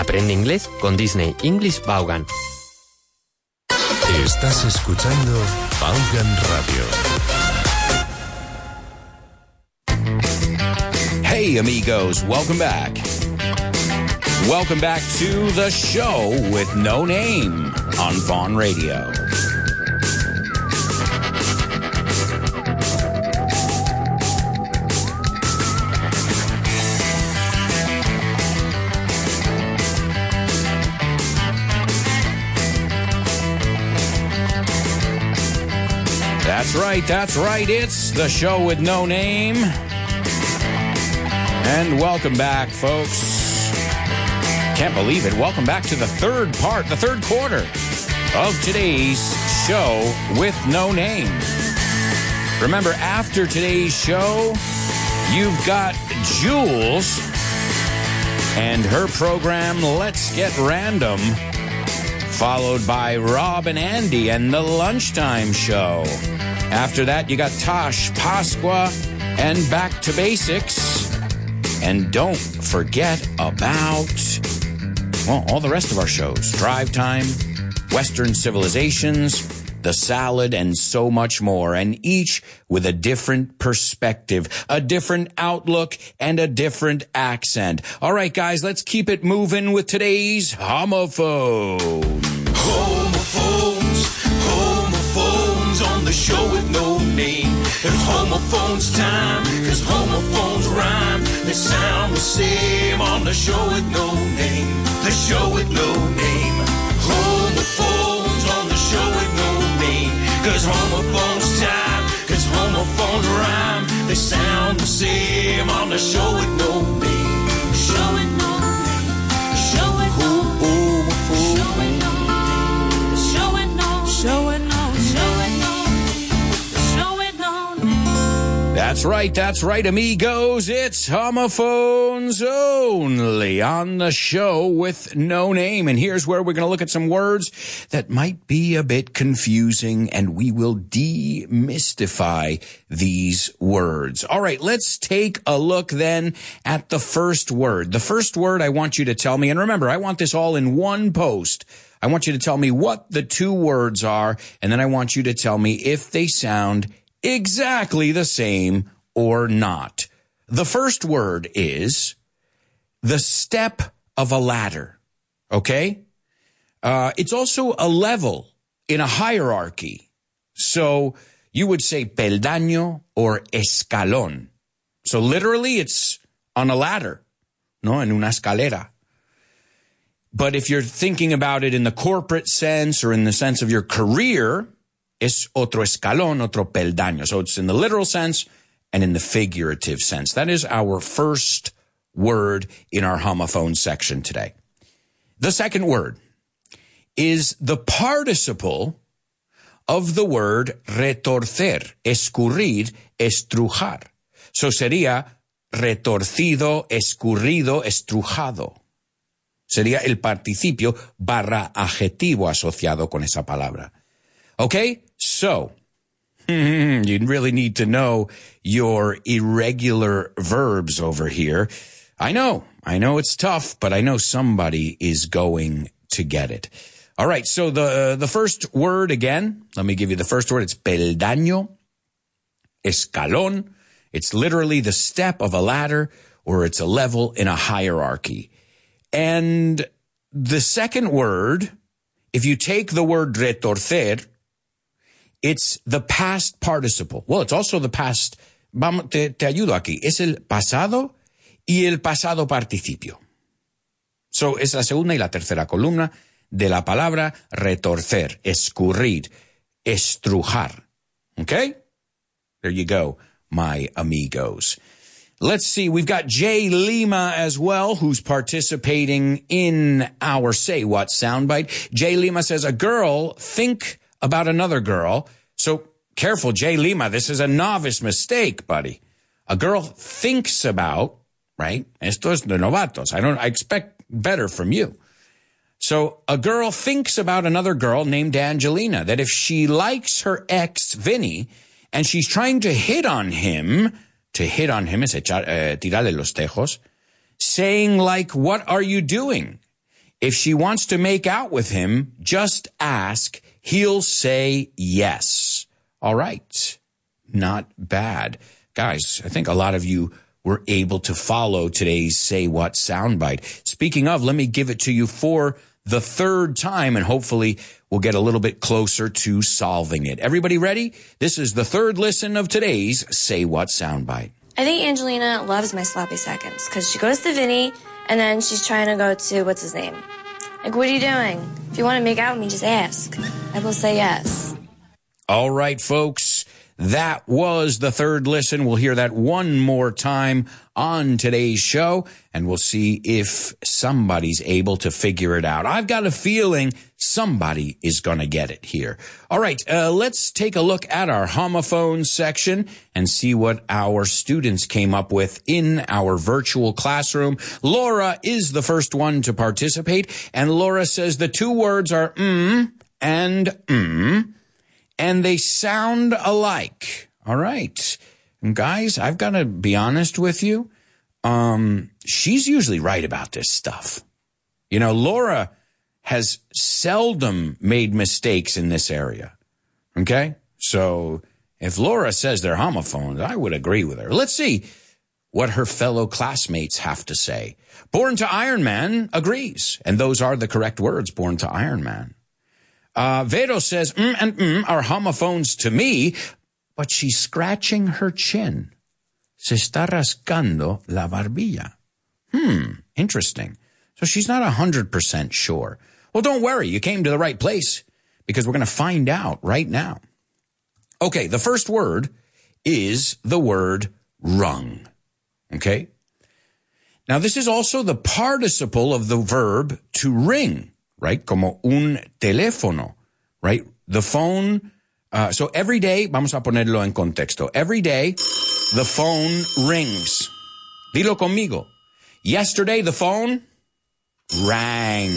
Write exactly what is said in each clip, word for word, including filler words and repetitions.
Aprende inglés con Disney English Vaughan. Estás escuchando Vaughan Radio. Hey amigos, welcome back. Welcome back to the show with no name on Vaughan Radio. That's right, that's right. It's the show with no name. And welcome back, folks. Can't believe it. Welcome back to the third part, the third quarter of today's show with no name. Remember, after today's show, you've got Jules and her program, Let's Get Random, followed by Rob and Andy and the Lunchtime Show. After that, you got Tosh, Pasqua, and Back to Basics. And don't forget about, well, all the rest of our shows. Drive Time, Western Civilizations, The Salad, and so much more. And each with a different perspective, a different outlook, and a different accent. All right, guys, let's keep it moving with today's homophone. Homophones, homophones on the show with no name. It's homophones time, cause homophones rhyme. They sound the same on the show with no name. The show with no name. Homophones on the show with no name. Cause homophones time, cause homophones rhyme. They sound the same on the show with no name. Show with no name. Show with no name. Show with no name. Show with no. Show with no. Show with no. Show with no name. That's right, that's right, amigos. It's homophones only on the show with no name. And here's where we're going to look at some words that might be a bit confusing, and we will demystify these words. All right, let's take a look then at the first word. The first word I want you to tell me, and remember, I want this all in one post. I want you to tell me what the two words are, and then I want you to tell me if they sound exactly the same or not. The first word is the step of a ladder, okay? Uh, it's also a level in a hierarchy. So you would say peldaño or escalón. So literally it's on a ladder, no, en una escalera. But if you're thinking about it in the corporate sense or in the sense of your career, es otro escalón, otro peldaño. So it's in the literal sense and in the figurative sense. That is our first word in our homophone section today. The second word is the participle of the word retorcer, escurrir, estrujar. So sería retorcido, escurrido, estrujado. Sería el participio barra adjetivo asociado con esa palabra. Okay, so you really need to know your irregular verbs over here. I know, I know it's tough, but I know somebody is going to get it. All right, so the uh, the first word again, let me give you the first word. It's peldaño, escalón. It's literally the step of a ladder, or it's a level in a hierarchy. And the second word, if you take the word retorcer, it's the past participle. Well, it's also the past. Vamos, te, te ayudo aquí. Es el pasado y el pasado participio. So, es la segunda y la tercera columna de la palabra retorcer, escurrir, estrujar. Okay? There you go, my amigos. Let's see, we've got Jay Lima as well, who's participating in our Say What soundbite. Jay Lima says, a girl think about another girl. So careful, Jay Lima, this is a novice mistake, buddy. A girl thinks about, right? Esto es de novatos. I don't, I expect better from you. So a girl thinks about another girl named Angelina, that if she likes her ex, Vinny, and she's trying to hit on him, to hit on him es echar, uh, tirarle los tejos, saying like, what are you doing? If she wants to make out with him, just ask. He'll say yes. All right. Not bad. Guys, I think a lot of you were able to follow today's Say What soundbite. Speaking of, let me give it to you for the third time, and hopefully we'll get a little bit closer to solving it. Everybody ready? This is the third listen of today's Say What soundbite. I think Angelina loves my sloppy seconds because she goes to Vinny and then she's trying to go to, what's his name? Like, what are you doing? If you want to make out with me, just ask. I will say yes. All right, folks. That was the third listen. We'll hear that one more time on today's show, and we'll see if somebody's able to figure it out. I've got a feeling somebody is going to get it here. All right, uh, let's take a look at our homophone section and see what our students came up with in our virtual classroom. Laura is the first one to participate, and Laura says the two words are mm and mm. And they sound alike. All right. And guys, I've got to be honest with you. Um, she's usually right about this stuff. You know, Laura has seldom made mistakes in this area. Okay? So if Laura says they're homophones, I would agree with her. Let's see what her fellow classmates have to say. Born to Iron Man agrees. And those are the correct words, Born to Iron Man. Uh, Vero says, mm and mm are homophones to me, but she's scratching her chin. Se está rascando la barbilla. Hmm, interesting. So she's not one hundred percent sure. Well, don't worry. You came to the right place because we're going to find out right now. Okay, the first word is the word rung. Okay? Now, this is also the participle of the verb to ring. Right? Como un teléfono, right? The phone, uh, so every day, vamos a ponerlo en contexto. Every day, the phone rings. Dilo conmigo. Yesterday, the phone rang.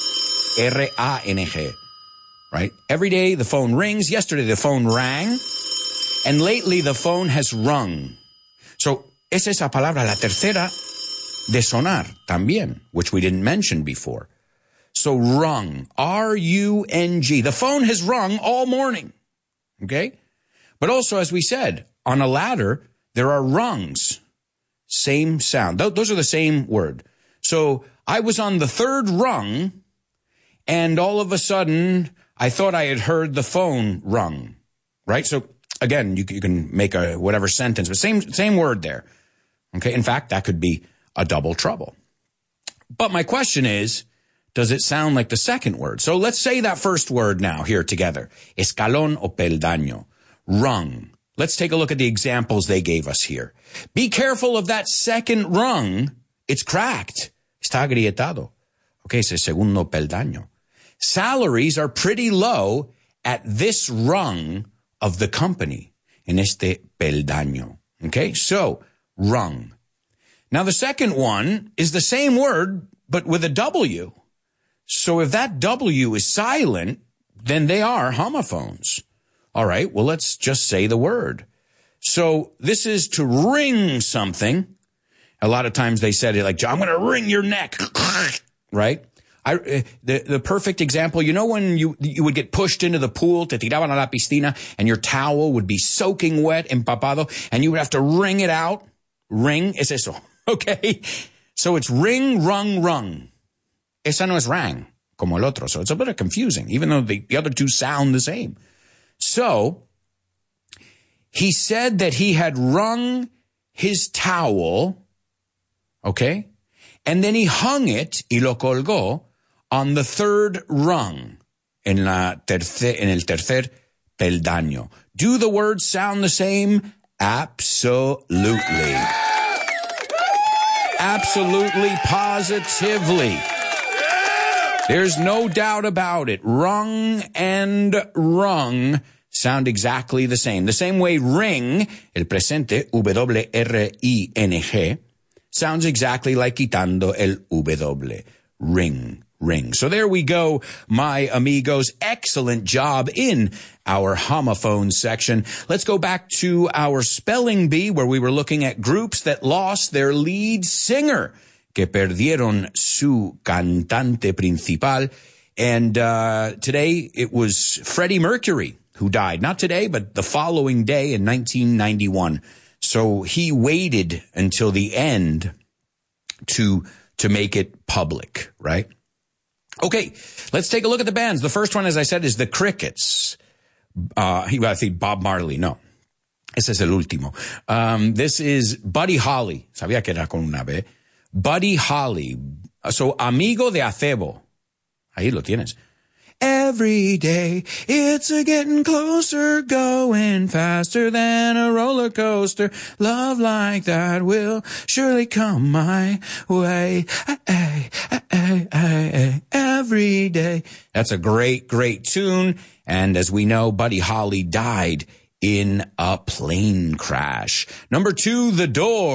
R A N G. Right? Every day, the phone rings. Yesterday, the phone rang. And lately, the phone has rung. So, es esa palabra, la tercera, de sonar también, which we didn't mention before. So rung, R U N G. The phone has rung all morning, okay? But also, as we said, on a ladder, there are rungs. Same sound. Th- those are the same word. So I was on the third rung, and all of a sudden, I thought I had heard the phone rung, right? So again, you, you can make a whatever sentence, but same same word there, okay? In fact, that could be a double trouble. But my question is, does it sound like the second word? So let's say that first word now here together. Escalón o peldaño. Rung. Let's take a look at the examples they gave us here. Be careful of that second rung. It's cracked. Está agrietado. Okay, it's el segundo peldaño. Salaries are pretty low at this rung of the company. En este peldaño. Okay, so rung. Now the second one is the same word, but with a W. So if that W is silent, then they are homophones. All right, well, let's just say the word. So this is to ring something. A lot of times they said it like, I'm going to wring your neck, right? I, the, the perfect example, you know when you, you would get pushed into the pool, te tiraban a la piscina, and your towel would be soaking wet, empapado, and you would have to wring it out? Ring, es eso, okay? So it's ring, rung, rung. Esa no es rang, como el otro. So it's a bit confusing, even though the, the other two sound the same. So he said that he had wrung his towel, okay? And then he hung it, y lo colgó, on the third rung, en, la tercer, en el tercer peldaño. Do the words sound the same? Absolutely. Absolutely, positively. There's no doubt about it. Rung and rung sound exactly the same. The same way ring, el presente, W R I N G, sounds exactly like quitando el W. Ring, ring. So there we go, my amigos. Excellent job in our homophone section. Let's go back to our spelling bee where we were looking at groups that lost their lead singer. que perdieron su cantante principal. And uh, today it was Freddie Mercury who died. Not today, but the following day in nineteen ninety-one. So he waited until the end to to make it public, right? Okay, let's take a look at the bands. The first one, as I said, is the Crickets. Uh, iba a decir Bob Marley, no. Ese es el último. Um, this is Buddy Holly. Sabía que era con una B. Buddy Holly. So, Amigo de Acebo. Ahí lo tienes. Every day, it's a getting closer, going faster than a roller coaster. Love like that will surely come my way. Ay, ay, ay, ay, every day. That's a great, great tune. And as we know, Buddy Holly died in a plane crash. Number two, The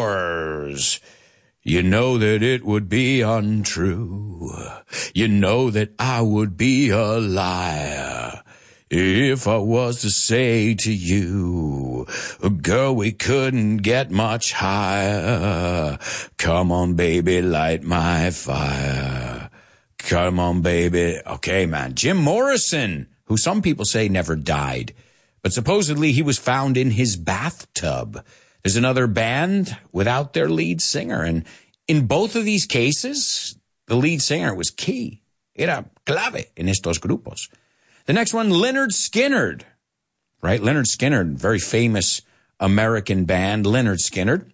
Doors. You know that it would be untrue. You know that I would be a liar if I was to say to you, girl, we couldn't get much higher. Come on, baby, light my fire. Come on, baby. Okay, man. Jim Morrison, who some people say never died, but supposedly he was found in his bathtub. There's another band without their lead singer. And in both of these cases, the lead singer was key. Era clave en estos grupos. The next one, Lynyrd Skynyrd, right? Lynyrd Skynyrd, very famous American band, Lynyrd Skynyrd.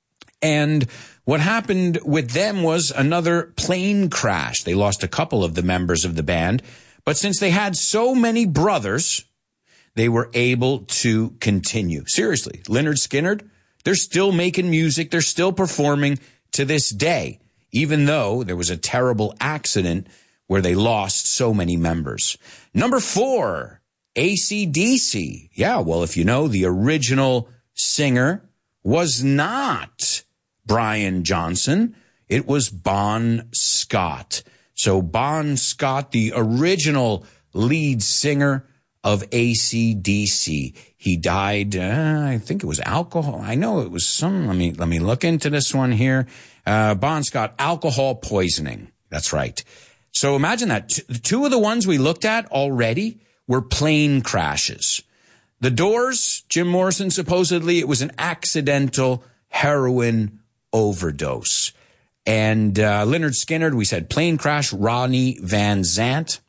And what happened with them was another plane crash. They lost a couple of the members of the band. But since they had so many brothers, they were able to continue. Seriously, Lynyrd Skynyrd, they're still making music. They're still performing to this day, even though there was a terrible accident where they lost so many members. Number four, A C D C. Yeah, well, if you know, the original singer was not Brian Johnson. It was Bon Scott. So Bon Scott, the original lead singer of A C D C. He died, uh, I think it was alcohol. I know it was some, let me, let me look into this one here. Uh, Bon Scott, alcohol poisoning. That's right. So imagine that. T- two of the ones we looked at already were plane crashes. The Doors, Jim Morrison, supposedly it was an accidental heroin overdose. And uh, Lynyrd Skynyrd, we said plane crash. Ronnie Van Zant.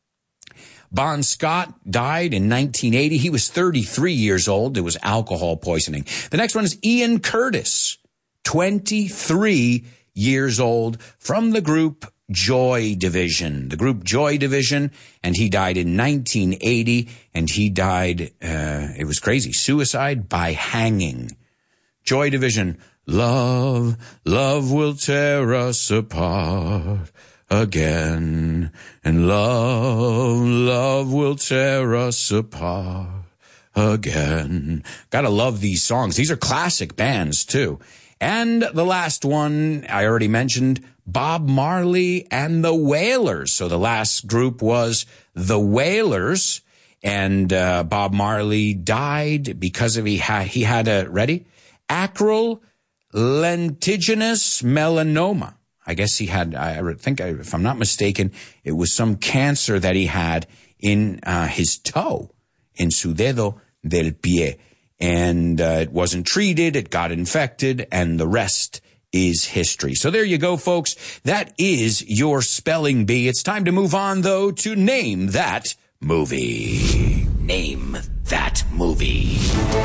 Bon Scott died in nineteen eighty. He was thirty-three years old. It was alcohol poisoning. The next one is Ian Curtis, twenty-three years old, from the group Joy Division. The group Joy Division, and he died in nineteen eighty, and he died, uh, it was crazy, suicide by hanging. Joy Division, love, love will tear us apart again, and love, love will tear us apart again. Gotta love these songs. These are classic bands, too. And the last one, I already mentioned, Bob Marley and the Wailers. So the last group was the Wailers, and uh, Bob Marley died because of he had, he had a, ready? Acral lentiginous melanoma. I guess he had, I think, if I'm not mistaken, it was some cancer that he had in uh, his toe, in su dedo del pie. And uh, it wasn't treated, it got infected, and the rest is history. So there you go, folks. That is your spelling bee. It's time to move on, though, to Name That Movie. Name That Movie.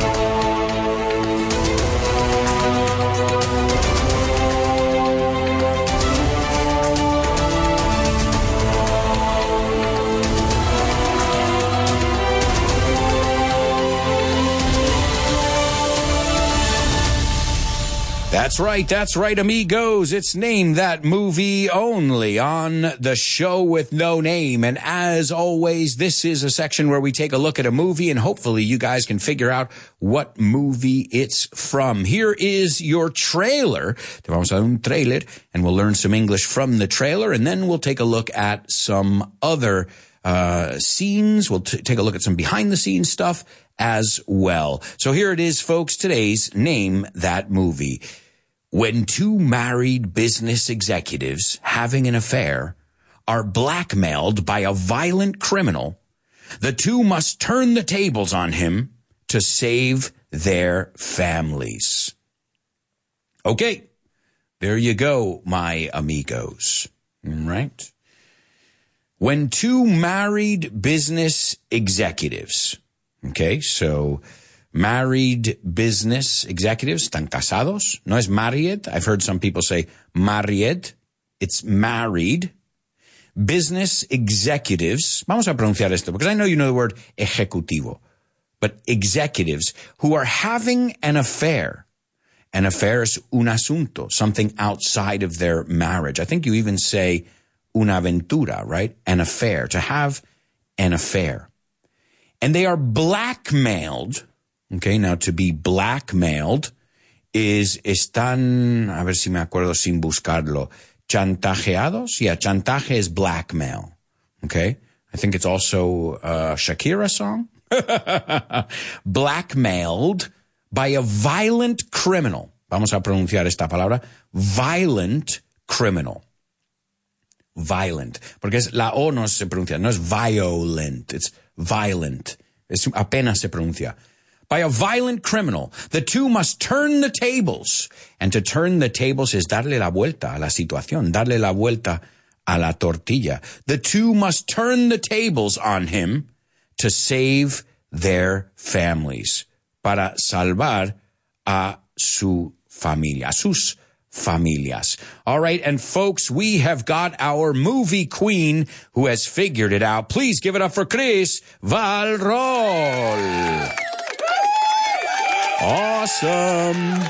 That's right, that's right, amigos. It's Name That Movie only on the Show with No Name. And as always, this is a section where we take a look at a movie, and hopefully you guys can figure out what movie it's from. Here is your trailer. Te vamos a dar un trailer, and we'll learn some English from the trailer, and then we'll take a look at some other uh scenes. We'll t- take a look at some behind-the-scenes stuff as well. So here it is, folks, today's Name That Movie. When two married business executives having an affair are blackmailed by a violent criminal, the two must turn the tables on him to save their families. Okay, there you go, my amigos. Right? When two married business executives, okay, so married business executives, están casados, no es married. I've heard some people say married. It's married. Business executives, vamos a pronunciar esto, because I know you know the word ejecutivo, but executives who are having an affair. An affair is un asunto, something outside of their marriage. I think you even say una aventura, right? An affair, to have an affair. And they are blackmailed. Okay, now to be blackmailed is, están, a ver si me acuerdo sin buscarlo, chantajeados? Yeah, chantaje is blackmail. Okay, I think it's also a Shakira song. Blackmailed by a violent criminal. Vamos a pronunciar esta palabra. Violent criminal. Violent. Porque es, la O no se pronuncia, no es violent, it's violent. Es, apenas se pronuncia. By a violent criminal, the two must turn the tables. And to turn the tables is darle la vuelta a la situación, darle la vuelta a la tortilla. The two must turn the tables on him to save their families. Para salvar a su familia, a sus familias. All right, and folks, we have got our movie queen who has figured it out. Please give it up for Chris Valrol. Awesome.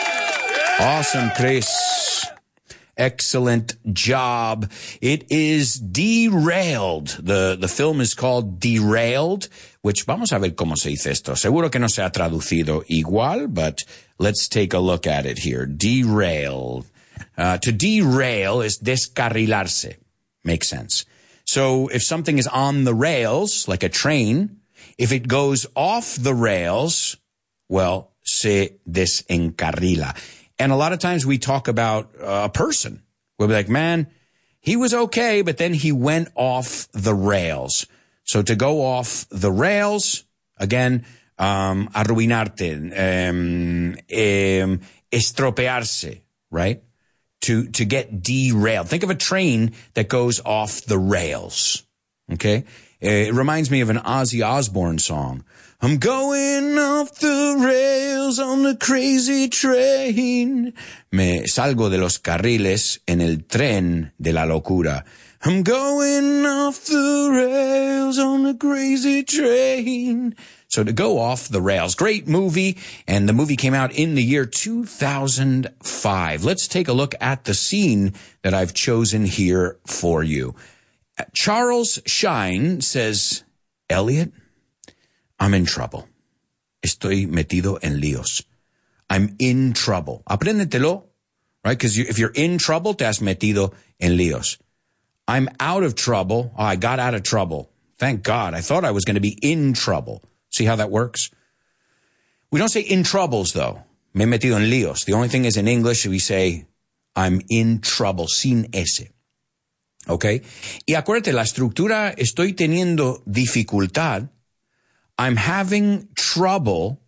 Awesome, Chris. Excellent job. It is Derailed. The, the film is called Derailed, which vamos a ver cómo se dice esto. Seguro que no se ha traducido igual, but let's take a look at it here. Derail. Uh, to derail is descarrilarse. Makes sense. So if something is on the rails, like a train, if it goes off the rails, well, se desencarrila. And a lot of times we talk about uh, a person. We'll be like, man, he was okay, but then he went off the rails. So to go off the rails, again, um, arruinarte, um, um, estropearse, right? To, to get derailed. Think of a train that goes off the rails, okay? It reminds me of an Ozzy Osbourne song. I'm going off the rails on the crazy train. Me salgo de los carriles en el tren de la locura. I'm going off the rails on the crazy train. So to go off the rails. Great movie. And the movie came out in the year two thousand five. Let's take a look at the scene that I've chosen here for you. Charles Shine says, Elliot, I'm in trouble. Estoy metido en líos. I'm in trouble. Apréndetelo, right? Because you, if you're in trouble, te has metido en líos. I'm out of trouble. Oh, I got out of trouble. Thank God. I thought I was going to be in trouble. See how that works? We don't say in troubles, though. Me he metido en líos. The only thing is in English, we say, I'm in trouble, sin ese. Okay? Y acuérdate, la estructura, estoy teniendo dificultad. I'm having trouble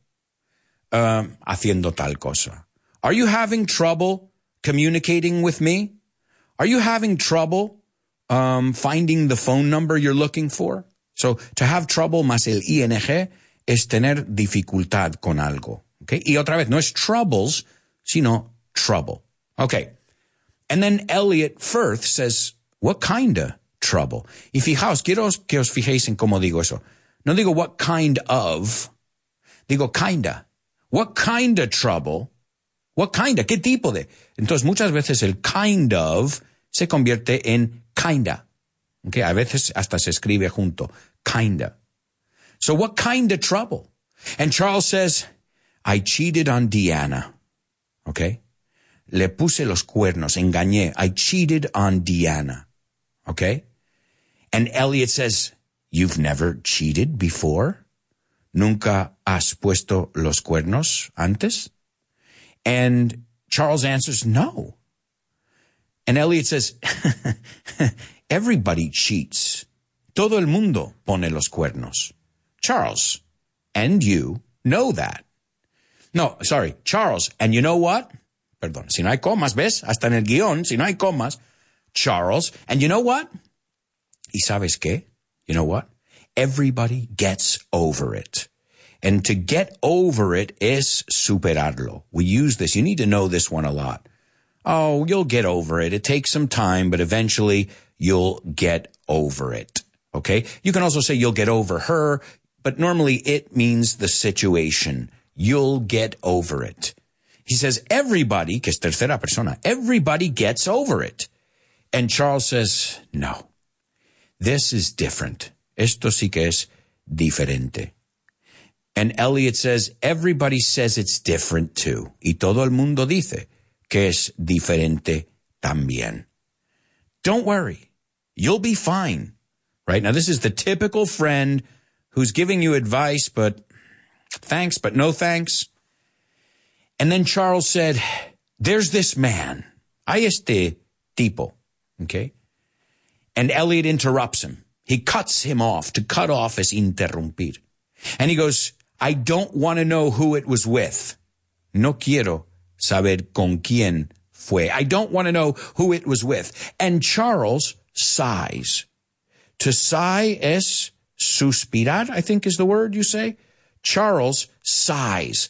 um, haciendo tal cosa. Are you having trouble communicating with me? Are you having trouble um, finding the phone number you're looking for? So, to have trouble más el ing es tener dificultad con algo. Okay? Y otra vez, no es troubles, sino trouble. Okay. And then Elliot Firth says, what kind of trouble? Y fijaos, quiero que os fijéis en cómo digo eso. No digo what kind of, digo kinda. What kind of trouble? What kind of? ¿Qué tipo de? Entonces muchas veces el kind of se convierte en kinda. Okay, a veces hasta se escribe junto. Kinda. So what kind of trouble? And Charles says, I cheated on Deanna. Okay? Le puse los cuernos, engañé. I cheated on Deanna. Okay? And Elliot says, you've never cheated before? ¿Nunca has puesto los cuernos antes? And Charles answers, no. And Elliot says, everybody cheats. Todo el mundo pone los cuernos. Charles, and you know that. No, sorry, Charles, and you know what? Perdón, si no hay comas, ¿ves? Hasta en el guión, si no hay comas. Charles, and you know what? ¿Y sabes qué? You know what? Everybody gets over it. And to get over it is superarlo. We use this. You need to know this one a lot. Oh, you'll get over it. It takes some time, but eventually you'll get over it. Okay? You can also say you'll get over her, but normally it means the situation. You'll get over it. He says, everybody, que es tercera persona, everybody gets over it. And Charles says, no, this is different. Esto sí que es diferente. And Elliot says, everybody says it's different too. Y todo el mundo dice que es diferente también. Don't worry. You'll be fine. Right? Now, this is the typical friend who's giving you advice, but thanks, but no thanks. And then Charles said, there's this man. Hay este tipo. Okay? And Elliot interrupts him. He cuts him off. To cut off is interrumpir. And he goes, I don't want to know who it was with. No quiero saber con quién fue. I don't want to know who it was with. And Charles sighs. To sigh es suspirar, I think is the word you say. Charles sighs.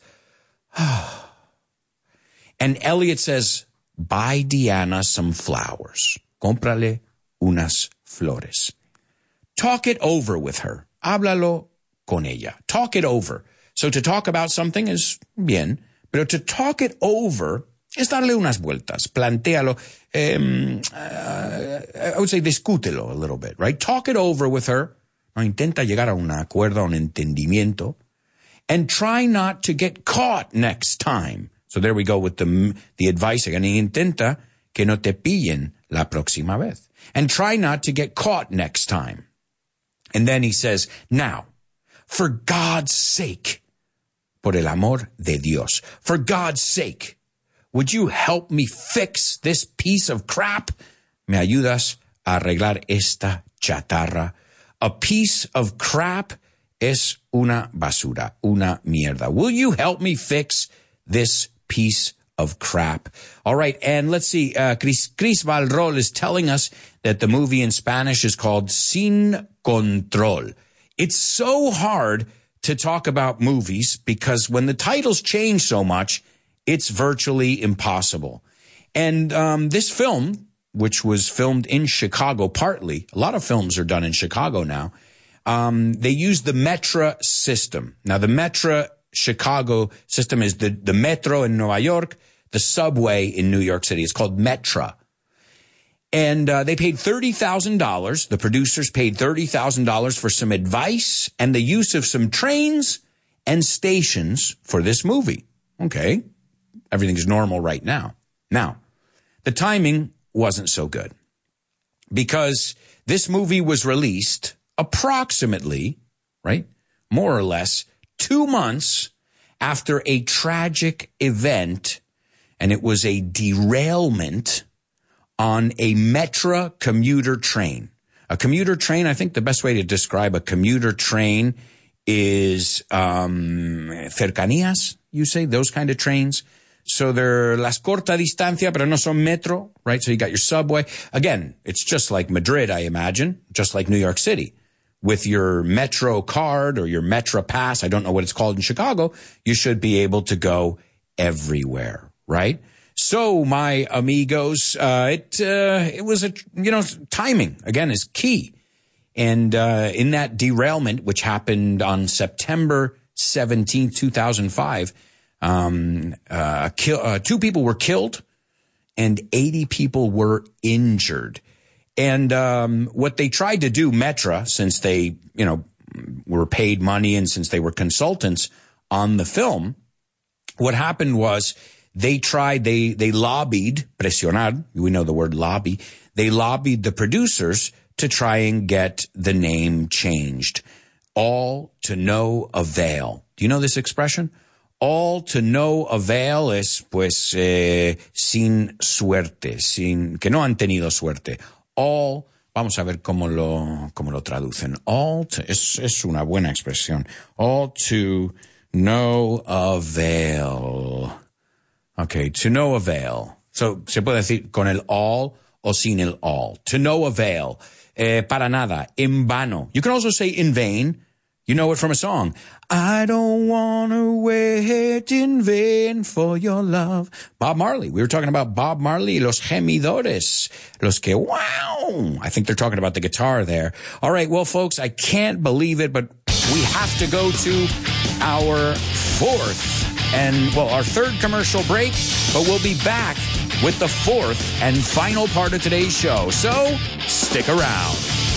And Elliot says, buy Diana some flowers. Cómprale unas flores. Talk it over with her. Háblalo con ella. Talk it over. So to talk about something is bien, pero to talk it over es darle unas vueltas. Plantéalo. Um, uh, I would say discútelo a little bit, right? Talk it over with her. No, intenta llegar a un acuerdo, a un entendimiento. And try not to get caught next time. So there we go with the, the advice again. Intenta que no te pillen la próxima vez. And try not to get caught next time. And then he says, now, for God's sake, por el amor de Dios, for God's sake, would you help me fix this piece of crap? ¿Me ayudas a arreglar esta chatarra? A piece of crap es una basura, una mierda. Will you help me fix this piece of crap? All right, and let's see. Uh, Chris, Chris Valrol is telling us that the movie in Spanish is called Sin Control. It's so hard to talk about movies because when the titles change so much, it's virtually impossible. And um, this film, which was filmed in Chicago partly, a lot of films are done in Chicago now, um, they use the Metra system. Now, the Metra Chicago system is the, the metro in New York, the subway in New York City. It's called Metra. And uh, they paid thirty thousand dollars. The producers paid thirty thousand dollars for some advice and the use of some trains and stations for this movie. Okay. Everything is normal right now. Now, the timing wasn't so good because this movie was released approximately, right, more or less, two months after a tragic event, and it was a derailment on a Metra commuter train. A commuter train, I think the best way to describe a commuter train is um, cercanías, you say, those kind of trains. So they're las corta distancia, pero no son metro, right? So you got your subway. Again, it's just like Madrid, I imagine, just like New York City. With your Metro card or your Metra pass, I don't know what it's called in Chicago, you should be able to go everywhere, right? So, my amigos, uh, it, uh, it was a, you know, timing, again, is key. And, uh, in that derailment, which happened on September seventeenth, two thousand five, um, uh, kill, uh, two people were killed and eighty people were injured. And, um, what they tried to do, Metra, since they, you know, were paid money and since they were consultants on the film, what happened was, They tried, they, they lobbied, presionar, we know the word lobby, they lobbied the producers to try and get the name changed. All to no avail. Do you know this expression? All to no avail es, pues, eh, sin suerte, sin, que no han tenido suerte. All, vamos a ver cómo lo, cómo lo traducen. All to, es, es una buena expresión. All to no avail. Okay, to no avail. So, se puede decir con el all o sin el all. To no avail. Eh, para nada. En vano. You can also say in vain. You know it from a song. I don't want to wait in vain for your love. Bob Marley. We were talking about Bob Marley, los gemidores. Los que, wow. I think they're talking about the guitar there. All right, well, folks, I can't believe it, but we have to go to our fourth and, well, our third commercial break, but we'll be back with the fourth and final part of today's show. So, stick around.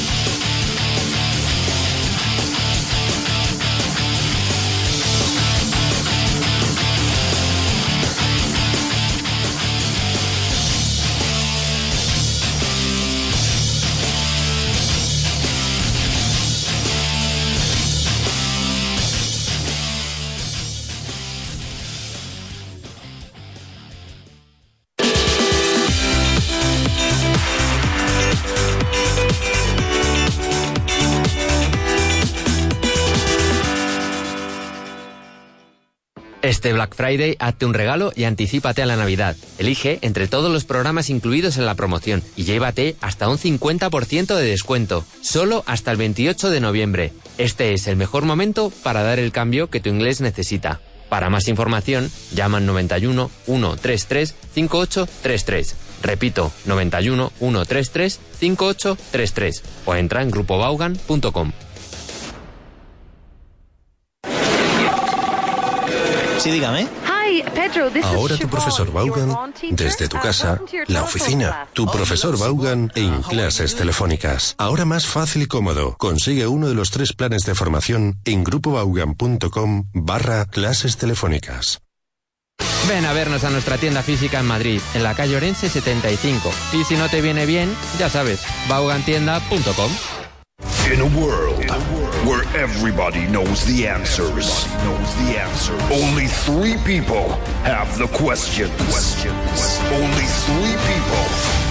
Este Black Friday, hazte un regalo y anticípate a la Navidad. Elige entre todos los programas incluidos en la promoción y llévate hasta un cincuenta por ciento de descuento, solo hasta el veintiocho de noviembre. Este es el mejor momento para dar el cambio que tu inglés necesita. Para más información, llama al noventa y uno, ciento treinta y tres, cincuenta y ocho treinta y tres. Repito, noventa y uno, ciento treinta y tres, cincuenta y ocho treinta y tres. O entra en grupo vaughan punto com. Sí, dígame. Ahora tu profesor Vaughan, desde tu casa, la oficina, tu profesor Vaughan en clases telefónicas. Ahora más fácil y cómodo. Consigue uno de los tres planes de formación en grupo vaughan punto com barra clases telefónicas. Ven a vernos a nuestra tienda física en Madrid, en la calle Orense setenta y cinco. Y si no te viene bien, ya sabes, vaughan tienda punto com. In a world where everybody knows the answers, only three people have the questions. Only three people.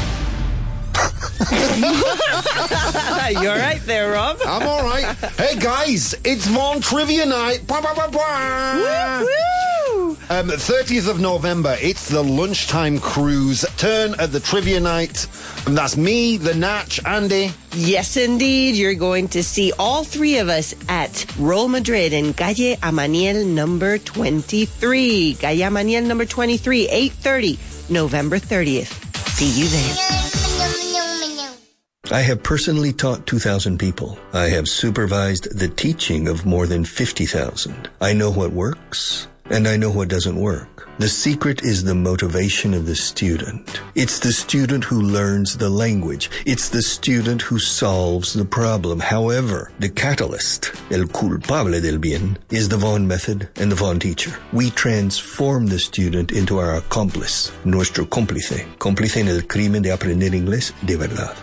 You all right there, Rob? I'm all right. Hey, guys, it's Vaughan Trivia Night. Bah, bah, bah, bah. Woo-hoo! Um, thirtieth of November, it's the Lunchtime Cruise turn at the Trivia Night. And that's me, the Natch, Andy. Yes, indeed. You're going to see all three of us at Roll Madrid in Calle Amaniel number twenty-three. Calle Amaniel number twenty-three, eight thirty, November thirtieth. See you there. I have personally taught two thousand people. I have supervised the teaching of more than fifty thousand. I know what works, and I know what doesn't work. The secret is the motivation of the student. It's the student who learns the language. It's the student who solves the problem. However, the catalyst, el culpable del bien, is the Vaughan method and the Vaughan teacher. We transform the student into our accomplice, nuestro cómplice, cómplice en el crimen de aprender inglés de verdad.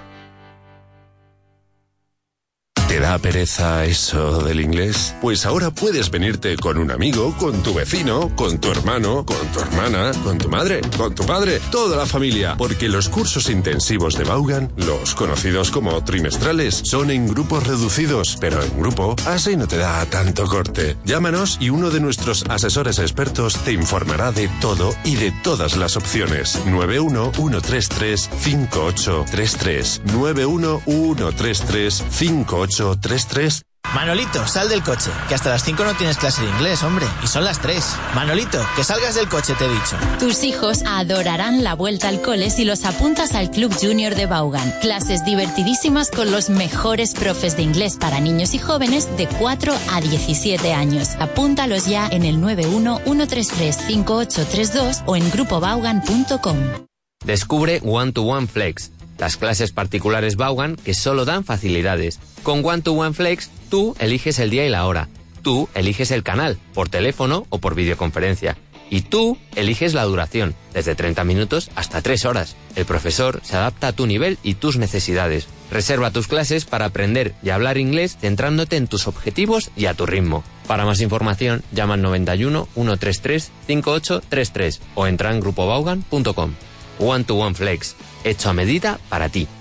¿Te da pereza eso del inglés? Pues ahora puedes venirte con un amigo, con tu vecino, con tu hermano, con tu hermana, con tu madre, con tu padre, toda la familia, porque los cursos intensivos de Vaughan, los conocidos como trimestrales, son en grupos reducidos, pero en grupo así no te da tanto corte. Llámanos y uno de nuestros asesores expertos te informará de todo y de todas las opciones. nueve uno, ciento treinta y tres, cincuenta y ocho treinta y tres. nueve uno, ciento treinta y tres, cincuenta y ocho treinta y tres. Manolito, sal del coche, que hasta las cinco no tienes clase de inglés, hombre, y son las tres. Manolito, que salgas del coche, te he dicho. Tus hijos adorarán la vuelta al cole si los apuntas al Club Junior de Vaughan. Clases divertidísimas con los mejores profes de inglés para niños y jóvenes de cuatro a diecisiete años. Apúntalos ya en el nueve uno, ciento treinta y tres, cincuenta y ocho treinta y dos o en grupo vaughan punto com. Descubre One to One Flex, las clases particulares Vaughan que solo dan facilidades. Con One to One Flex, tú eliges el día y la hora. Tú eliges el canal, por teléfono o por videoconferencia. Y tú eliges la duración, desde treinta minutos hasta tres horas. El profesor se adapta a tu nivel y tus necesidades. Reserva tus clases para aprender y hablar inglés centrándote en tus objetivos y a tu ritmo. Para más información, llama al noventa y uno, ciento treinta y tres, cincuenta y ocho treinta y tres o entra en grupo baugan punto com. One to One Flex, hecho a medida para ti.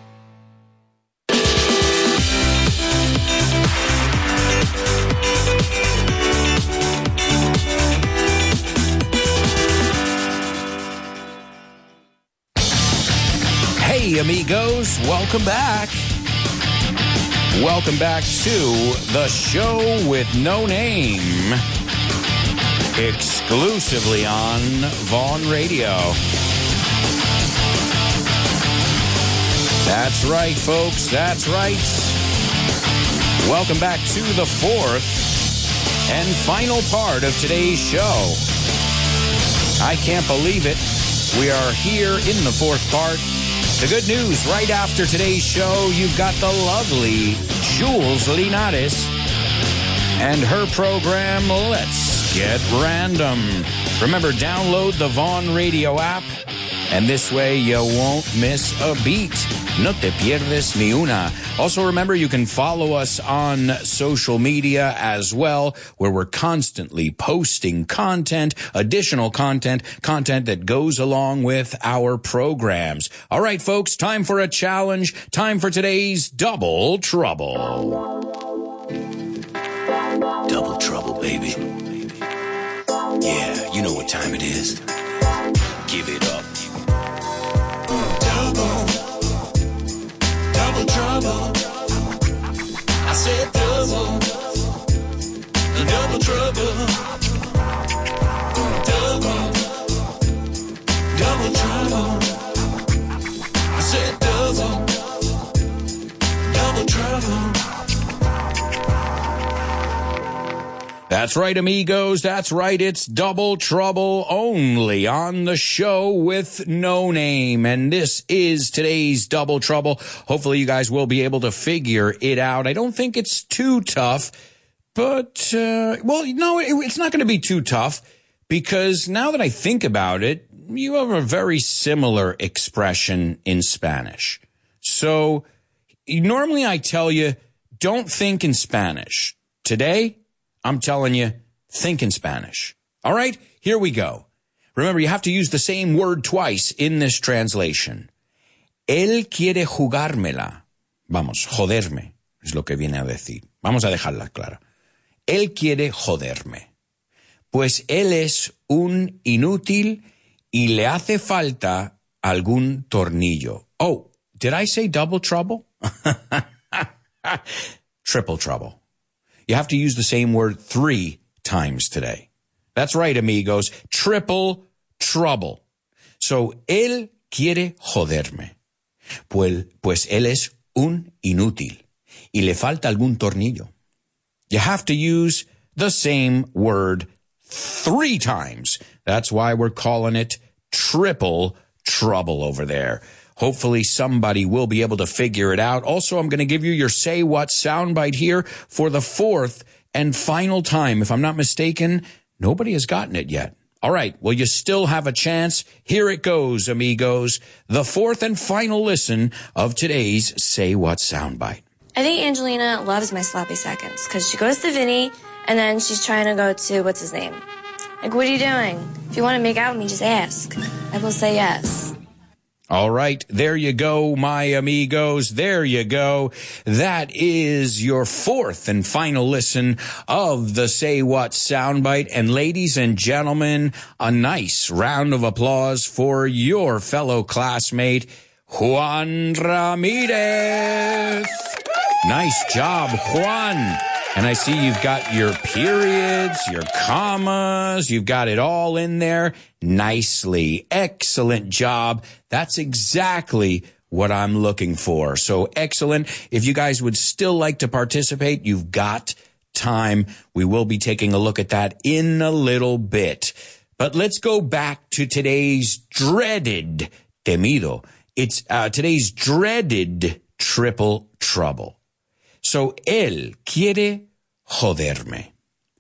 Hey, amigos, welcome back. Welcome back to the show with no name, exclusively on Vaughn Radio. That's right, folks, that's right. Welcome back to the fourth and final part of today's show. I can't believe it. We are here in the fourth part. The good news, right after today's show, you've got the lovely Jules Linares and her program, Let's Get Random. Remember, download the Vaughn Radio app, and this way you won't miss a beat. No te pierdes ni una. Also, remember, you can follow us on social media as well, where we're constantly posting content, additional content, content that goes along with our programs. All right, folks, time for a challenge. Time for today's Double Trouble. Double trouble, baby. Yeah, you know what time it is. Give it up. Double. Double trouble. I said double. Double trouble. Double. Double trouble. I said double. Double trouble. That's right, amigos. That's right. It's Double Trouble only on the show with no name. And this is today's Double Trouble. Hopefully you guys will be able to figure it out. I don't think it's too tough, but, uh, well, no, it, it's not going to be too tough because now that I think about it, you have a very similar expression in Spanish. So normally I tell you, don't think in Spanish. Today, I'm telling you, think in Spanish. All right, here we go. Remember, you have to use the same word twice in this translation. Él quiere jugármela. Vamos, joderme, es lo que viene a decir. Vamos a dejarla clara. Él quiere joderme. Pues él es un inútil y le hace falta algún tornillo. Oh, did I say double trouble? Triple trouble. You have to use the same word three times today. That's right, amigos. Triple trouble. So, él quiere joderme. Pues, pues él es un inútil y le falta algún tornillo. You have to use the same word three times. That's why we're calling it triple trouble over there. Hopefully somebody will be able to figure it out. Also, I'm going to give you your Say What soundbite here for the fourth and final time. If I'm not mistaken, nobody has gotten it yet. All right, well, you still have a chance. Here it goes, amigos. The fourth and final listen of today's Say What soundbite. I think Angelina loves my sloppy seconds because she goes to Vinny and then she's trying to go to, what's his name? Like, what are you doing? If you want to make out with me, just ask. I will say yes. All right, there you go, my amigos. There you go. That is your fourth and final listen of the Say What soundbite. And ladies and gentlemen, a nice round of applause for your fellow classmate, Juan Ramirez. Nice job, Juan. And I see you've got your periods, your commas, you've got it all in there nicely. Excellent job. That's exactly what I'm looking for. So excellent. If you guys would still like to participate, you've got time. We will be taking a look at that in a little bit. But let's go back to today's dreaded, temido. It's uh, today's dreaded triple trouble. So, él quiere joderme.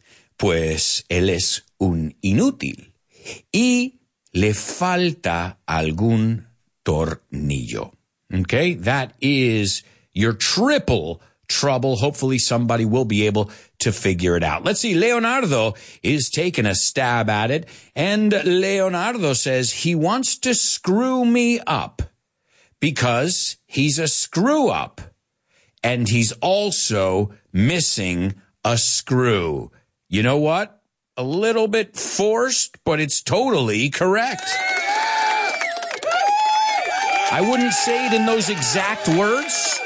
Pues él es un inútil y le falta algún tornillo. Okay, that is your triple trouble. Hopefully somebody will be able to figure it out. Let's see. Leonardo is taking a stab at it. And Leonardo says he wants to screw me up because he's a screw up. And he's also missing a screw. You know what? A little bit forced, but it's totally correct. I wouldn't say it in those exact words,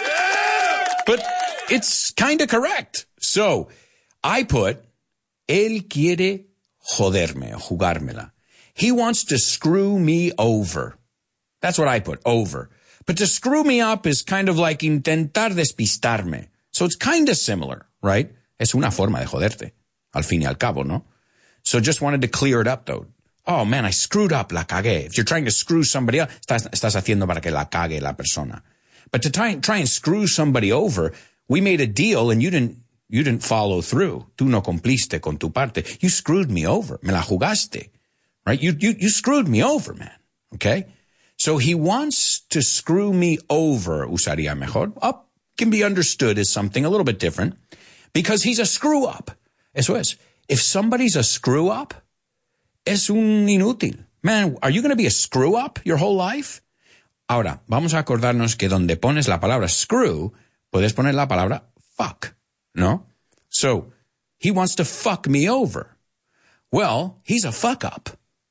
but it's kind of correct. So I put, él quiere joderme, jugármela. He wants to screw me over. That's what I put, over. But to screw me up is kind of like intentar despistarme. So it's kind of similar, right? Es una forma de joderte, al fin y al cabo, ¿no? So just wanted to clear it up, though. Oh, man, I screwed up, la cagué. If you're trying to screw somebody up, estás, estás haciendo para que la cague la persona. But to try, try and screw somebody over, we made a deal and you didn't, you didn't follow through. Tú no cumpliste con tu parte. You screwed me over. Me la jugaste. Right? You, you, you screwed me over, man. Okay? So he wants to screw me over, usaría mejor. Up can be understood as something a little bit different because he's a screw up. Eso es. If somebody's a screw up, es un inútil. Man, are you going to be a screw up your whole life? Ahora, vamos a acordarnos que donde pones la palabra screw, puedes poner la palabra fuck, ¿no? So, he wants to fuck me over. Well, he's a fuck up.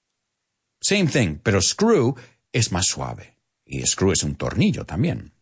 Same thing, pero screw es más suave. Y screw es un tornillo también.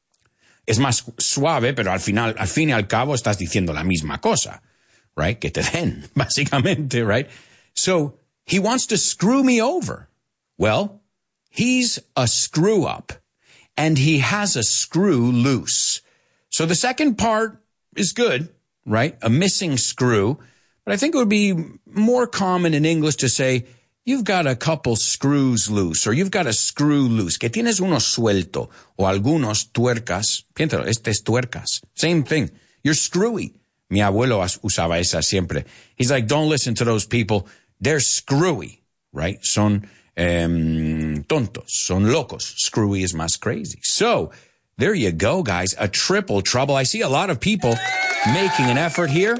Es más suave, pero al final, al fin y al cabo estás diciendo la misma cosa, right? Que te den, básicamente, right? So, he wants to screw me over. Well, he's a screw up, and he has a screw loose. So the second part is good, right? A missing screw. But I think it would be more common in English to say, you've got a couple screws loose, or you've got a screw loose, que tienes uno suelto, o algunos tuercas. Piéntalo, este es tuercas. Same thing. You're screwy. Mi abuelo usaba esa siempre. He's like, don't listen to those people. They're screwy, right? Son um, tontos, son locos. Screwy is más crazy. So, there you go, guys. A triple trouble. I see a lot of people making an effort here.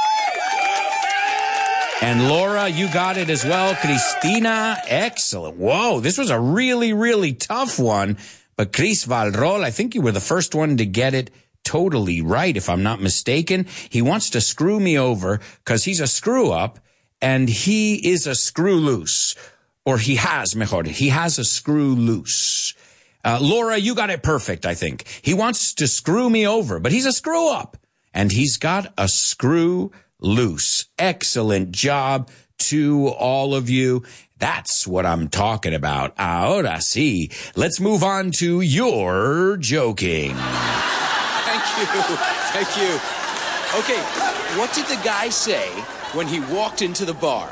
And Laura, you got it as well. Cristina, excellent. Whoa, this was a really, really tough one. But Chris Valrol, I think you were the first one to get it totally right, if I'm not mistaken. He wants to screw me over because he's a screw up. And he is a screw loose, or he has, mejor, he has a screw loose. Uh, Laura, you got it perfect, I think. He wants to screw me over, but he's a screw up, and he's got a screw loose. Excellent job to all of you. That's what I'm talking about. Ahora sí. Let's move on to your joking. Thank you. Thank you. Okay, what did the guy say when he walked into the bar?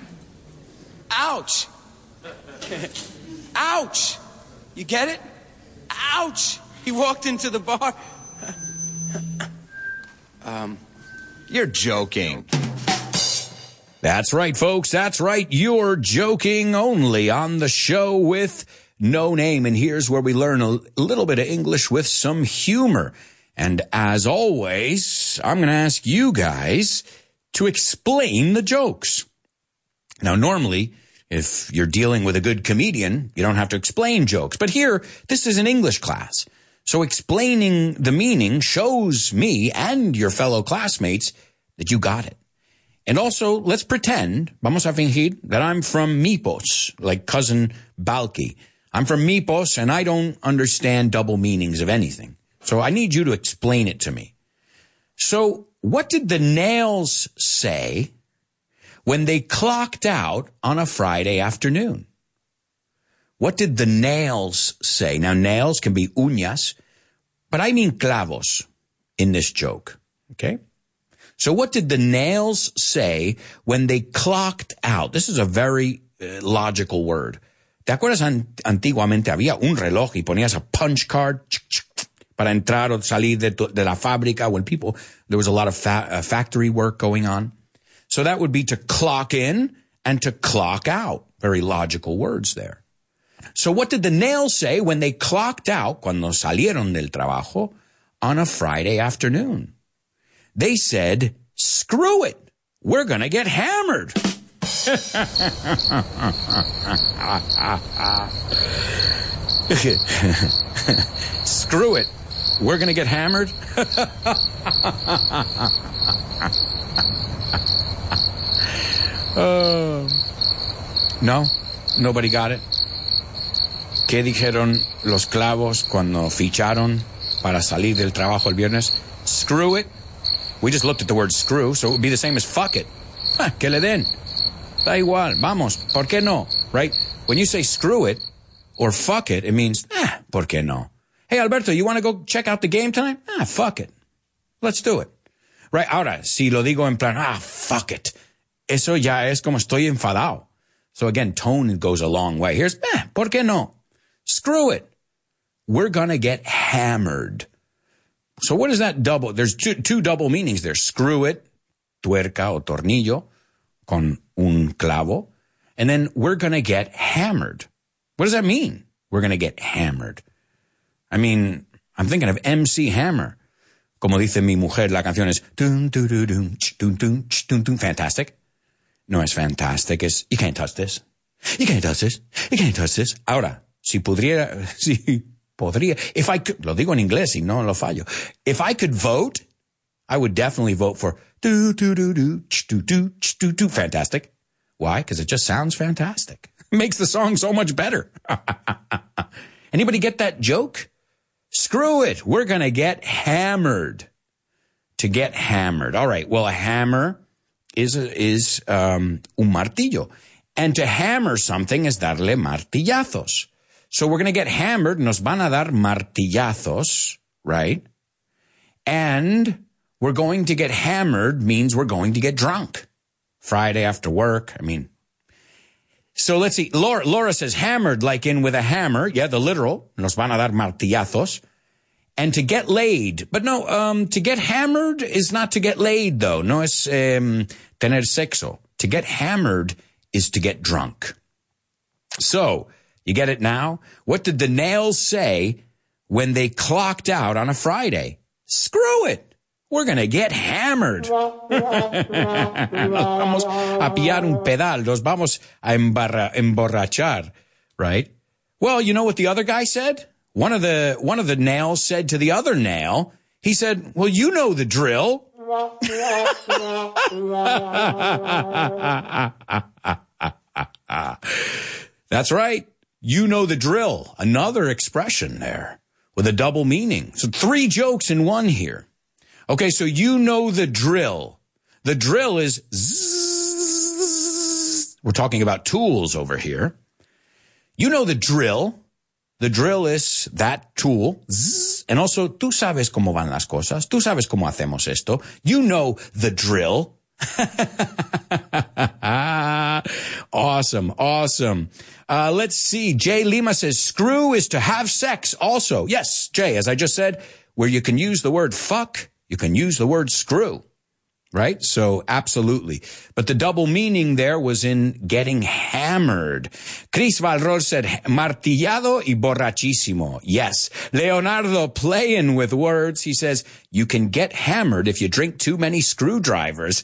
Ouch. Ouch. You get it? Ouch. He walked into the bar. um, you're joking. That's right, folks. That's right. You're joking only on the show with No Name. And here's where we learn a little bit of English with some humor. And as always, I'm going to ask you guys to explain the jokes. Now, normally, if you're dealing with a good comedian, you don't have to explain jokes. But here, this is an English class. So explaining the meaning shows me and your fellow classmates that you got it. And also, let's pretend, vamos a fingir, that I'm from Mipos, like cousin Balki. I'm from Mipos, and I don't understand double meanings of anything. So I need you to explain it to me. So what did the Nails say when they clocked out on a Friday afternoon? What did the Nails say? Now, nails can be uñas, but I mean clavos in this joke, okay? So what did the Nails say when they clocked out? This is a very uh, logical word. ¿Te acuerdas antiguamente había un reloj y ponías a punch card para entrar o salir de, tu, de la fábrica when people, there was a lot of fa- uh, factory work going on? So that would be to clock in and to clock out. Very logical words there. So what did the Nails say when they clocked out, cuando salieron del trabajo, on a Friday afternoon? They said, screw it. We're going to get hammered. Screw it. We're going to get hammered. uh, no, nobody got it. ¿Qué dijeron los clavos cuando ficharon para salir del trabajo el viernes? Screw it. We just looked at the word screw, so it would be the same as fuck it. Ah, que le den. Da igual. Vamos. ¿Por qué no? Right? When you say screw it or fuck it, it means, ah, ¿por qué no? Hey, Alberto, you want to go check out the game tonight? Ah, fuck it. Let's do it. Right? Ahora, si lo digo en plan, ah, fuck it. Eso ya es como estoy enfadado. So again, tone goes a long way. Here's, ah, ¿por qué no? Screw it. We're gonna get hammered. So what is that double? There's two, two double meanings there. Screw it, tuerca o tornillo, con un clavo. And then we're gonna get hammered. What does that mean? We're gonna get hammered. I mean, I'm thinking of M C Hammer. Como dice mi mujer, la canción es dun, dun, dun, dun, dun, dun, dun, dun, fantastic. No es fantastic, es you can't touch this. You can't touch this. You can't touch this. Ahora, si pudiera, si podría, if I could, lo digo en inglés y no lo fallo. If I could vote, I would definitely vote for do, do, do, do, do, do, do, do, fantastic. Why? Because it just sounds fantastic. It makes the song so much better. Anybody get that joke? Screw it. We're going to get hammered. To get hammered. All right. Well, a hammer is, a, is um, un martillo. And to hammer something is darle martillazos. So we're going to get hammered. Nos van a dar martillazos, right? And we're going to get hammered means we're going to get drunk. Friday after work. I mean, so let's see. Laura, Laura says hammered like in with a hammer. Yeah, the literal. Nos van a dar martillazos. And to get laid. But no, um, to get hammered is not to get laid, though. No es um, tener sexo. To get hammered is to get drunk. So, you get it now? What did the Nails say when they clocked out on a Friday? Screw it. We're going to get hammered. Nos vamos a pillar un pedal. Nos vamos a embarra, emborrachar, right? Well, you know what the other guy said? One of the, one of the Nails said to the other Nail, he said, well, you know the drill. That's right. You know the drill. Another expression there with a double meaning. So three jokes in one here. Okay, so you know the drill. The drill is zzz. We're talking about tools over here. You know the drill. The drill is that tool. Zzz. And also, tú sabes cómo van las cosas. Tú sabes cómo hacemos esto. You know the drill. Awesome, awesome. Uh, let's see. Jay Lima says, screw is to have sex also. Yes, Jay, as I just said, where you can use the word fuck, you can use the word screw, right? So absolutely. But the double meaning there was in getting hammered. Chris Valrol said, martillado y borrachísimo. Yes. Leonardo playing with words. He says, you can get hammered if you drink too many screwdrivers.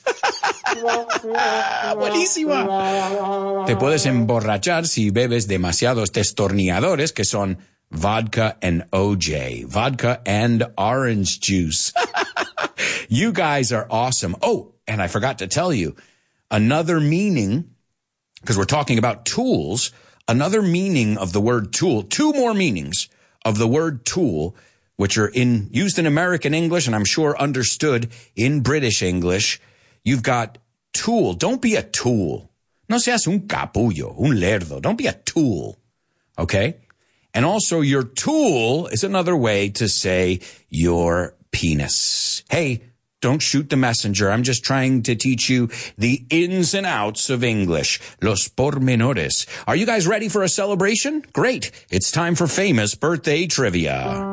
Buenísima. Te puedes emborrachar si bebes demasiados destornilladores, que son vodka and O J. Vodka and orange juice. You guys are awesome. Oh, and I forgot to tell you, another meaning, because we're talking about tools, another meaning of the word tool, two more meanings of the word tool, which are in used in American English and I'm sure understood in British English. You've got tool. Don't be a tool. No seas un capullo, un lerdo. Don't be a tool. Okay? And also your tool is another way to say your penis. Hey, don't shoot the messenger. I'm just trying to teach you the ins and outs of English. Los pormenores. Are you guys ready for a celebration? Great. It's time for famous birthday trivia.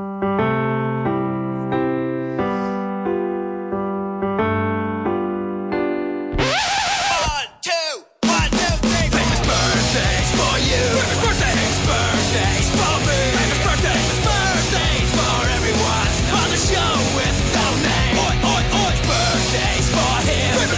Birthdays for him.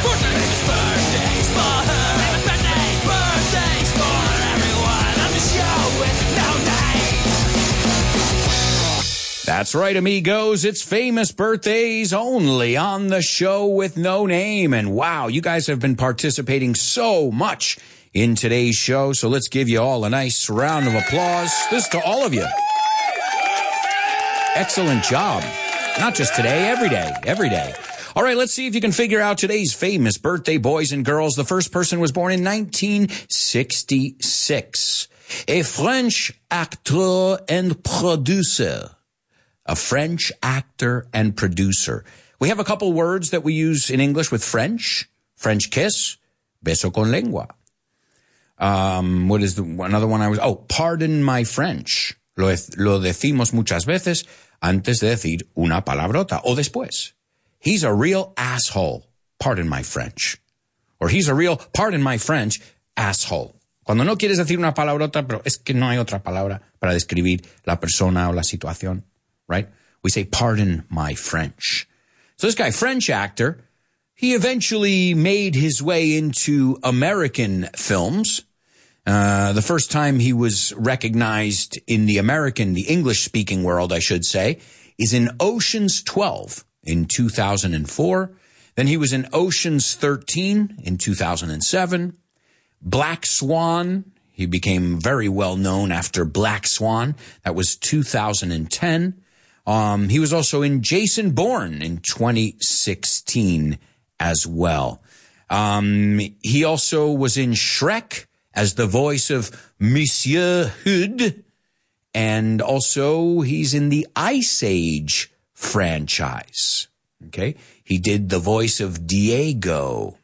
That's right, amigos. It's famous birthdays only on the show with no name. And wow, you guys have been participating so much in today's show. So let's give you all a nice round of applause. This is to all of you. Excellent job. Not just today, every day, every day. All right, let's see if you can figure out today's famous birthday boys and girls. The first person was born in nineteen sixty-six. A French actor and producer. A French actor and producer. We have a couple words that we use in English with French. French kiss, beso con lengua. Um, what is the another one I was? Oh, pardon my French. Lo, lo decimos muchas veces antes de decir una palabrota o después. He's a real asshole. Pardon my French. Or he's a real, pardon my French, asshole. Cuando no quieres decir una palabrota, pero es que no hay otra palabra para describir la persona o la situación, right? We say, pardon my French. So this guy, French actor, he eventually made his way into American films. Uh, the first time he was recognized in the American, the English-speaking world, I should say, is in Ocean's twelve in two thousand four. Then he was in Ocean's thirteen in two thousand seven. Black Swan, he became very well known after Black Swan. That was two thousand ten. Um, he was also in Jason Bourne in twenty sixteen as well. Um, he also was in Shrek as the voice of Monsieur Hood. And also he's in the Ice Age franchise. Okay. He did the voice of Diego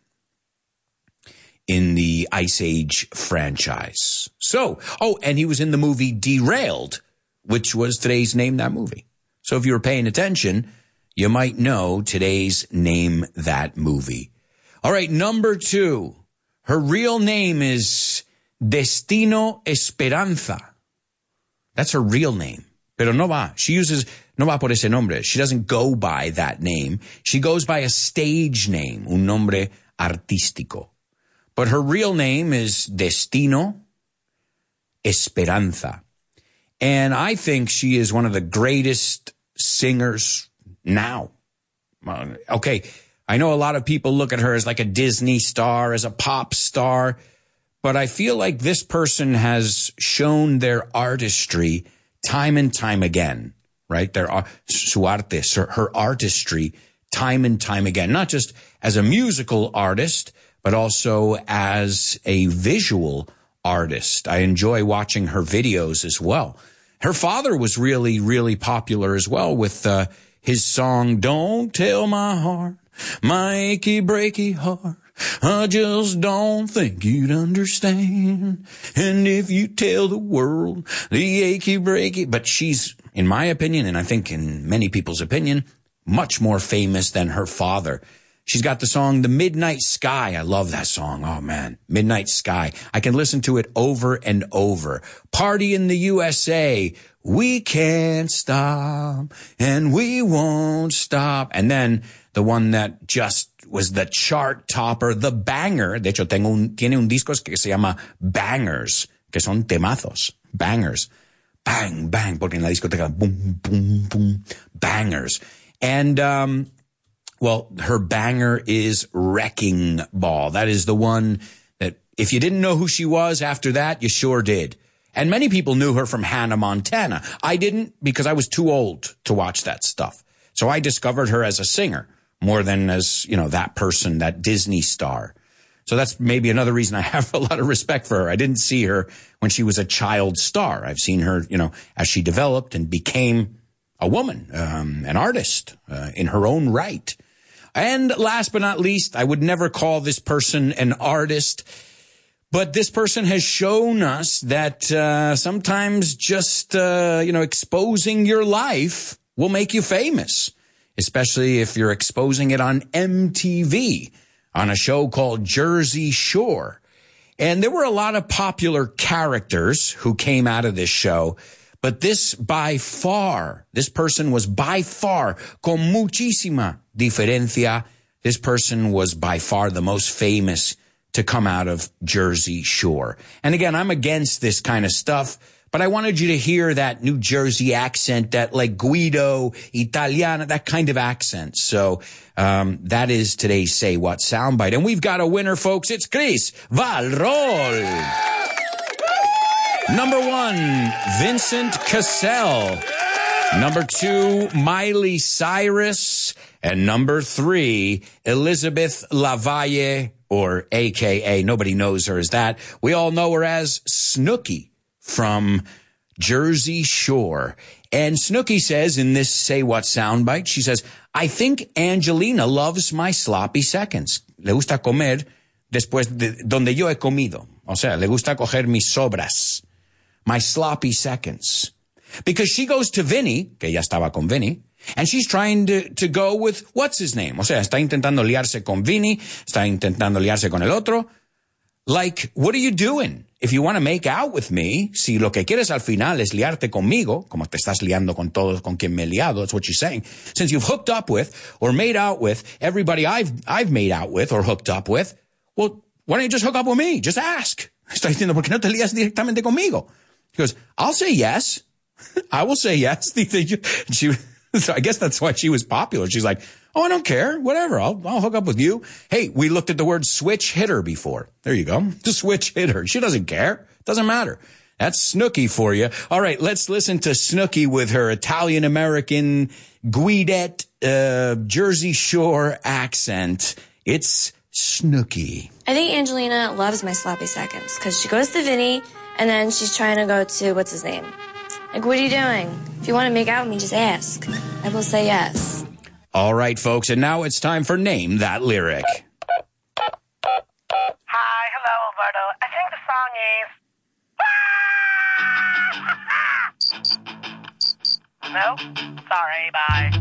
in the Ice Age franchise. So, oh, and he was in the movie Derailed, which was today's Name That Movie. So if you were paying attention, you might know today's Name That Movie. All right, number two. Her real name is Destino Esperanza. That's her real name. Pero no va. She uses, no va por ese nombre. She doesn't go by that name. She goes by a stage name, un nombre artístico. But her real name is Destino Esperanza. And I think she is one of the greatest singers now. Okay, I know a lot of people look at her as like a Disney star, as a pop star, but I feel like this person has shown their artistry time and time again, right? Their su arte, her artistry time and time again, not just as a musical artist, but also as a visual artist. I enjoy watching her videos as well. Her father was really, really popular as well with uh, his song, Don't Tell My Heart, My Achy Breaky Heart. I just don't think you'd understand. And if you tell the world, the achy breaky. But she's, in my opinion, and I think in many people's opinion, much more famous than her father. She's got the song, The Midnight Sky. I love that song. Oh, man. Midnight Sky. I can listen to it over and over. Party in the U S A. We can't stop and we won't stop. And then the one that just was the chart topper, The Banger. De hecho, tengo un, tiene un disco que se llama Bangers, que son temazos. Bangers. Bang, bang. Porque en la discoteca, boom, boom, boom. Bangers. And, um, well, her banger is Wrecking Ball. That is the one that if you didn't know who she was after that, you sure did. And many people knew her from Hannah Montana. I didn't because I was too old to watch that stuff. So I discovered her as a singer more than as, you know, that person, that Disney star. So that's maybe another reason I have a lot of respect for her. I didn't see her when she was a child star. I've seen her, you know, as she developed and became a woman, um, an artist uh, in her own right. And last but not least, I would never call this person an artist, but this person has shown us that uh, sometimes just, uh, you know, exposing your life will make you famous, especially if you're exposing it on M T V on a show called Jersey Shore. And there were a lot of popular characters who came out of this show, but this by far, this person was by far, con muchísima diferencia, this person was by far the most famous to come out of Jersey Shore. And again, I'm against this kind of stuff, But I wanted you to hear that New Jersey accent, that like Guido, Italiana, that kind of accent. So um, that is today's Say What soundbite. And we've got a winner, folks. It's Chris Valrol. Number one, Vincent Cassell. Number two, Miley Cyrus. And number three, Elizabeth Lavalle, or A K A, nobody knows her as that. We all know her as Snooki from Jersey Shore. And Snooki says in this Say What soundbite, she says, I think Angelina loves my sloppy seconds. Le gusta comer después de donde yo he comido. O sea, le gusta coger mis sobras, my sloppy seconds. Because she goes to Vinny, que ya estaba con Vinny, and she's trying to, to go with, what's his name? O sea, está intentando liarse con Vinny, está intentando liarse con el otro. Like, what are you doing? If you want to make out with me, si lo que quieres al final es liarte conmigo, como te estás liando con todos con quien me he liado, that's what she's saying. Since you've hooked up with or made out with everybody I've, I've made out with or hooked up with, well, why don't you just hook up with me? Just ask. Está diciendo, ¿por qué no te lías directamente conmigo? He goes, I'll say yes. I will say yes. She, so I guess that's why she was popular. She's like, oh, I don't care. Whatever. I'll, I'll hook up with you. Hey, we looked at the word switch hitter before. There you go. The switch hitter. She doesn't care. Doesn't matter. That's Snooki for you. All right. Let's listen to Snooki with her Italian-American Guidette, uh, Jersey Shore accent. It's Snooki. I think Angelina loves my sloppy seconds because she goes to Vinny and then she's trying to go to, what's his name? Like, what are you doing? If you want to make out with me, just ask. I will say yes. All right, folks, and now it's time for Name That Lyric. Hi, hello, Alberto. I think the song is... No? Sorry, bye.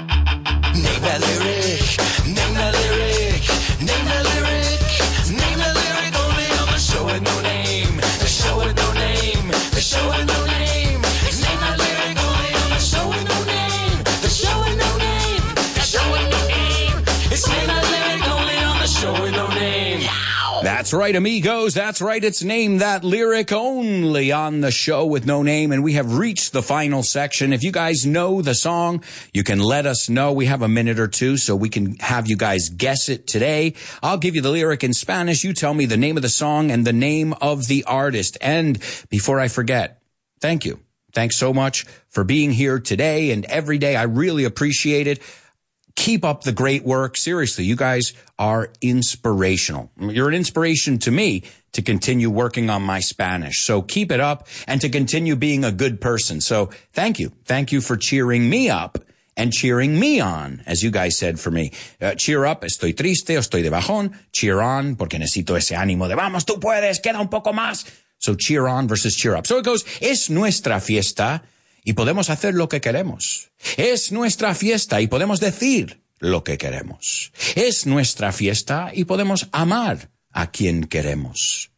Name that lyric, name that lyric, name that lyric, name that lyric only on the show with no name, the show with no name, the show with no name. Name that lyric only on the show with no name, the show with no name, the show with no name. It's name that lyric only on the show with no name. That's right, amigos. That's right. It's Name That Lyric only on the show with no name. And we have reached the final section. If you guys know the song, you can let us know. We have a minute or two so we can have you guys guess it today. I'll give you the lyric in Spanish. You tell me the name of the song and the name of the artist. And before I forget, thank you. Thanks so much for being here today and every day. I really appreciate it. Keep up the great work. Seriously, you guys are inspirational. You're an inspiration to me to continue working on my Spanish. So keep it up and to continue being a good person. So thank you. Thank you for cheering me up and cheering me on, as you guys said for me. Uh, cheer up, estoy triste, o estoy de bajón. Cheer on, porque necesito ese ánimo de vamos, tú puedes, queda un poco más. So cheer on versus cheer up. So it goes, es nuestra fiesta y podemos hacer lo que queremos. Es nuestra fiesta y podemos decir lo que queremos. Es nuestra fiesta y podemos amar a quien queremos.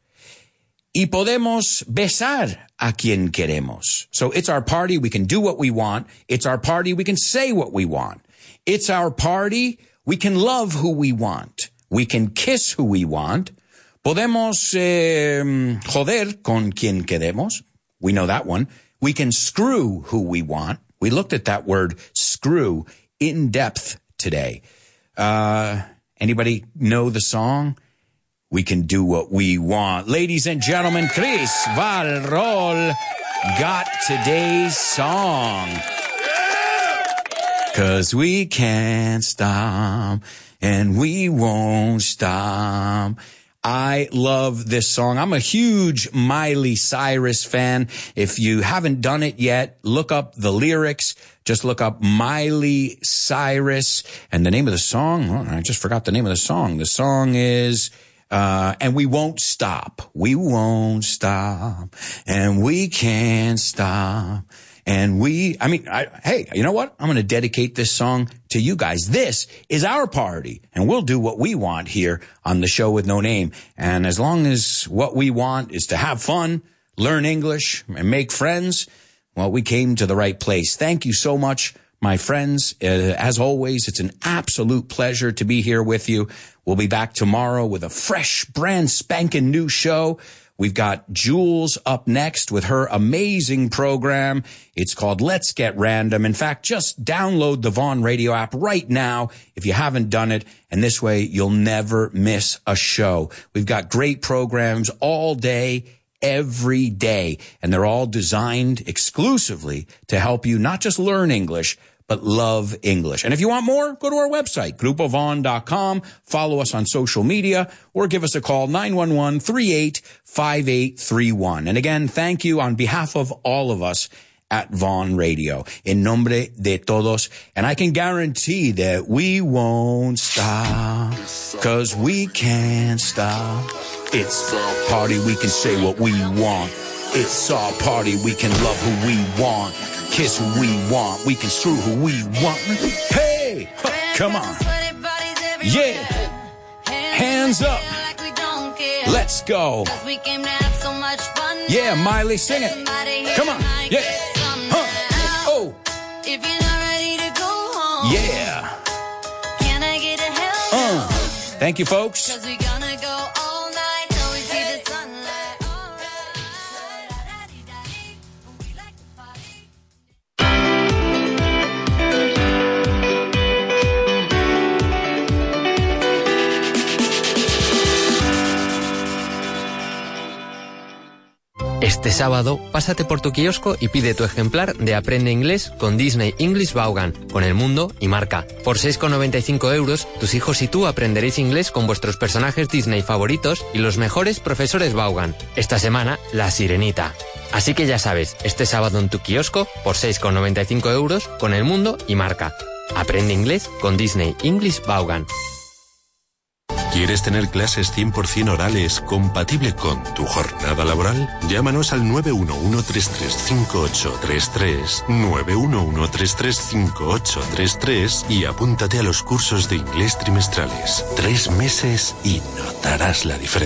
Y podemos besar a quien queremos. So it's our party. We can do what we want. It's our party. We can say what we want. It's our party. We can love who we want. We can kiss who we want. Podemos eh, joder con quien queremos. We know that one. We can screw who we want. We looked at that word screw in depth today. Uh, anybody know the song? We can do what we want. Ladies and gentlemen, Chris Valrol got today's song. 'Cause we can't stop and we won't stop. I love this song. I'm a huge Miley Cyrus fan. If you haven't done it yet, look up the lyrics. Just look up Miley Cyrus. And the name of the song, oh, I just forgot the name of the song. The song is, uh, and we won't stop. We won't stop. And we can't stop. And we, I mean, I, hey, you know what? I'm going to dedicate this song to you guys. This is our party, and we'll do what we want here on the show with no name. And as long as what we want is to have fun, learn English, and make friends, well, we came to the right place. Thank you so much, my friends. Uh, as always, it's an absolute pleasure to be here with you. We'll be back tomorrow with a fresh, brand spanking new show. We've got Jules up next with her amazing program. It's called Let's Get Random. In fact, just download the Vaughn Radio app right now if you haven't done it. And this way, you'll never miss a show. We've got great programs all day, every day. And they're all designed exclusively to help you not just learn English, but love English. And if you want more, go to our website, grupo vaughn dot com, follow us on social media, or give us a call, nine one one, three eight five eight three one. And again, thank you on behalf of all of us at Vaughn Radio, en nombre de todos. And I can guarantee that we won't stop, cause we can't stop. It's our party, we can say what we want. It's our party, we can love who we want. Kiss who we want, we can screw who we want. Hey, come on. Yeah, hands up. Let's go. Yeah, Miley, sing it. Come on. Yeah. Huh. Oh. Yeah. Uh. Thank you, folks. Este sábado, pásate por tu kiosco y pide tu ejemplar de Aprende Inglés con Disney English Vaughan, con El Mundo y Marca. Por seis con noventa y cinco euros, tus hijos y tú aprenderéis inglés con vuestros personajes Disney favoritos y los mejores profesores Vaughan. Esta semana, La Sirenita. Así que ya sabes, este sábado en tu kiosco, por seis con noventa y cinco euros, con El Mundo y Marca. Aprende inglés con Disney English Vaughan. ¿Quieres tener clases cien por ciento orales compatible con tu jornada laboral? Llámanos al nueve uno uno, tres tres cinco ocho tres tres, nueve uno uno, tres tres cinco ocho tres tres y apúntate a los cursos de inglés trimestrales. Tres meses y notarás la diferencia.